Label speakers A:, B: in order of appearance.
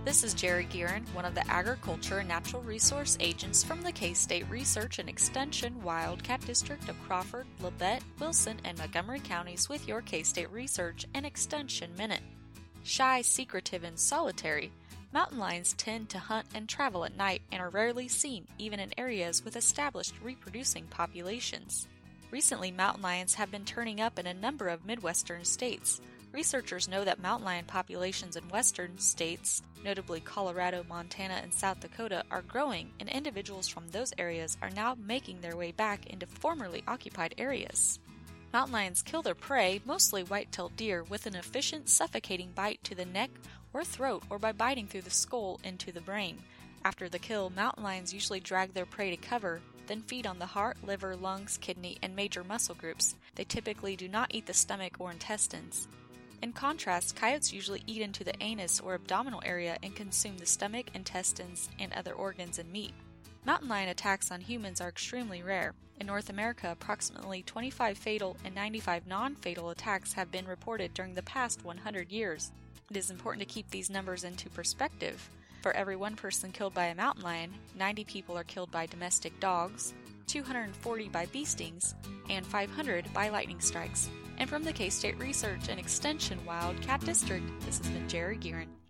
A: This is Jerry Gearin, one of the Agriculture and Natural Resource Agents from the K-State Research and Extension Wildcat District of Crawford, Labette, Wilson, and Montgomery counties with your K-State Research and Extension Minute. Shy, secretive, and solitary, mountain lions tend to hunt and travel at night and are rarely seen even in areas with established reproducing populations. Recently, mountain lions have been turning up in a number of Midwestern states. Researchers know that mountain lion populations in western states, notably Colorado, Montana, and South Dakota, are growing, and individuals from those areas are now making their way back into formerly occupied areas. Mountain lions kill their prey, mostly white-tailed deer, with an efficient suffocating bite to the neck or throat or by biting through the skull into the brain. After the kill, mountain lions usually drag their prey to cover, then feed on the heart, liver, lungs, kidney, and major muscle groups. They typically do not eat the stomach or intestines. In contrast, coyotes usually eat into the anus or abdominal area and consume the stomach, intestines, and other organs and meat. Mountain lion attacks on humans are extremely rare. In North America, approximately 25 fatal and 95 non-fatal attacks have been reported during the past 100 years. It is important to keep these numbers into perspective. For every one person killed by a mountain lion, 90 people are killed by domestic dogs, 240 by bee stings, and 500 by lightning strikes. And from the K-State Research and Extension Wildcat District, this has been Jerry Gearin.